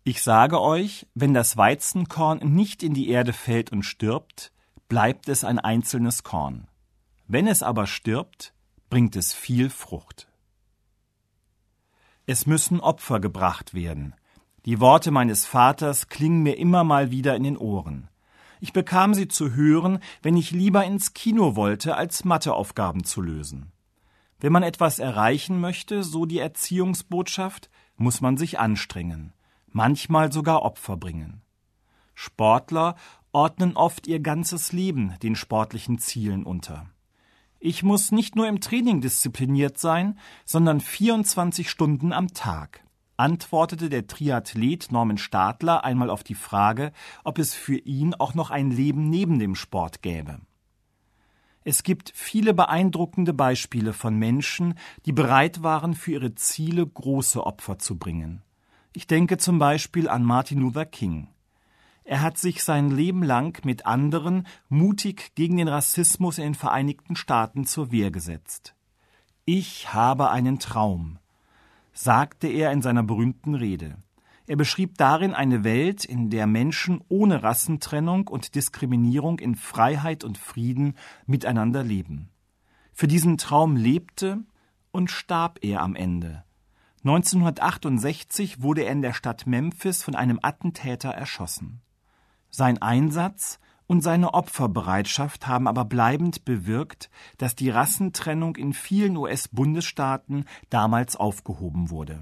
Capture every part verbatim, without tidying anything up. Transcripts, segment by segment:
Ich sage euch, wenn das Weizenkorn nicht in die Erde fällt und stirbt, bleibt es ein einzelnes Korn. Wenn es aber stirbt, bringt es viel Frucht. Es müssen Opfer gebracht werden. Die Worte meines Vaters klingen mir immer mal wieder in den Ohren. Ich bekam sie zu hören, wenn ich lieber ins Kino wollte, als Matheaufgaben zu lösen. Wenn man etwas erreichen möchte, so die Erziehungsbotschaft, muss man sich anstrengen, manchmal sogar Opfer bringen. Sportler ordnen oft ihr ganzes Leben den sportlichen Zielen unter. Ich muss nicht nur im Training diszipliniert sein, sondern vierundzwanzig Stunden am Tag, antwortete der Triathlet Norman Stadler einmal auf die Frage, ob es für ihn auch noch ein Leben neben dem Sport gäbe. Es gibt viele beeindruckende Beispiele von Menschen, die bereit waren, für ihre Ziele große Opfer zu bringen. Ich denke zum Beispiel an Martin Luther King. Er hat sich sein Leben lang mit anderen mutig gegen den Rassismus in den Vereinigten Staaten zur Wehr gesetzt. Ich habe einen Traum, sagte er in seiner berühmten Rede. Er beschrieb darin eine Welt, in der Menschen ohne Rassentrennung und Diskriminierung in Freiheit und Frieden miteinander leben. Für diesen Traum lebte und starb er am Ende. neunzehnhundertachtundsechzig wurde er in der Stadt Memphis von einem Attentäter erschossen. Sein Einsatz und seine Opferbereitschaft haben aber bleibend bewirkt, dass die Rassentrennung in vielen U S-Bundesstaaten damals aufgehoben wurde.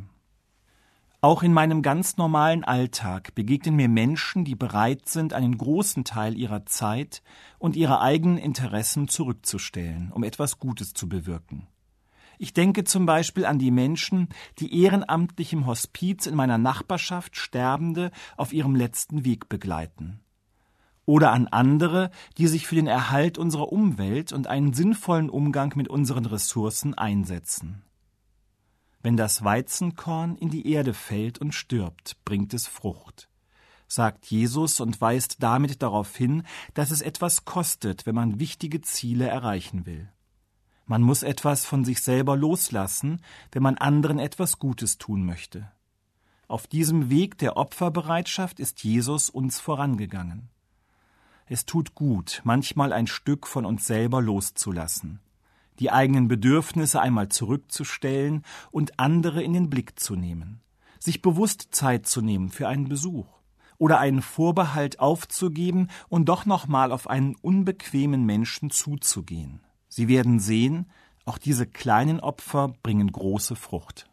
Auch in meinem ganz normalen Alltag begegnen mir Menschen, die bereit sind, einen großen Teil ihrer Zeit und ihre eigenen Interessen zurückzustellen, um etwas Gutes zu bewirken. Ich denke zum Beispiel an die Menschen, die ehrenamtlich im Hospiz in meiner Nachbarschaft Sterbende auf ihrem letzten Weg begleiten. Oder an andere, die sich für den Erhalt unserer Umwelt und einen sinnvollen Umgang mit unseren Ressourcen einsetzen. Wenn das Weizenkorn in die Erde fällt und stirbt, bringt es Frucht, sagt Jesus und weist damit darauf hin, dass es etwas kostet, wenn man wichtige Ziele erreichen will. Man muss etwas von sich selber loslassen, wenn man anderen etwas Gutes tun möchte. Auf diesem Weg der Opferbereitschaft ist Jesus uns vorangegangen. Es tut gut, manchmal ein Stück von uns selber loszulassen, die eigenen Bedürfnisse einmal zurückzustellen und andere in den Blick zu nehmen, sich bewusst Zeit zu nehmen für einen Besuch oder einen Vorbehalt aufzugeben und doch nochmal auf einen unbequemen Menschen zuzugehen. Sie werden sehen, auch diese kleinen Opfer bringen große Frucht.